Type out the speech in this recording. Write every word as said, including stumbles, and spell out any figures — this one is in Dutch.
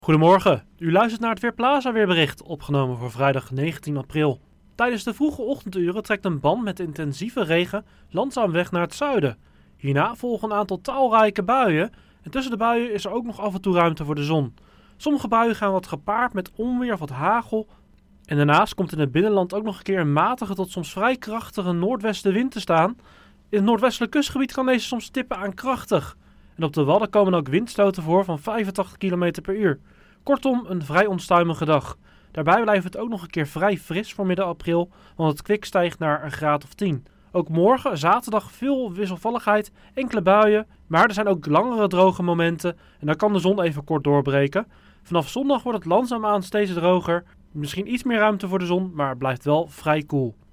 Goedemorgen, u luistert naar het Weerplaza weerbericht, opgenomen voor vrijdag negentien april. Tijdens de vroege ochtenduren trekt een band met intensieve regen langzaam weg naar het zuiden. Hierna volgen een aantal talrijke buien en tussen de buien is er ook nog af en toe ruimte voor de zon. Sommige buien gaan wat gepaard met onweer of wat hagel. En daarnaast komt in het binnenland ook nog een keer een matige tot soms vrij krachtige noordwestenwind te staan. In het noordwestelijk kustgebied kan deze soms tippen aan krachtig. En op de Wadden komen ook windstoten voor van vijfentachtig kilometer per uur. Kortom, een vrij onstuimige dag. Daarbij blijft het ook nog een keer vrij fris voor midden april, want het kwik stijgt naar een graad of tien. Ook morgen, zaterdag, veel wisselvalligheid, enkele buien, maar er zijn ook langere droge momenten en dan kan de zon even kort doorbreken. Vanaf zondag wordt het langzaamaan steeds droger, misschien iets meer ruimte voor de zon, maar het blijft wel vrij koel.